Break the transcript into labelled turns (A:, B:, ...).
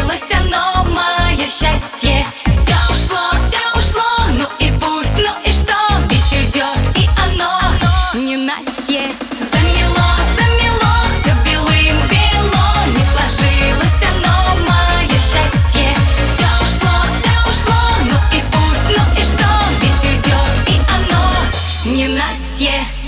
A: сложилось оно, мое счастье. Все ушло, ну и пусть, ну и что, ведь уйдет и оно, ненастье. Замело, все белым-бело, не сложилось оно, мое счастье. Все ушло, ну и пусть, ну и что, ведь уйдет и оно, ненастье.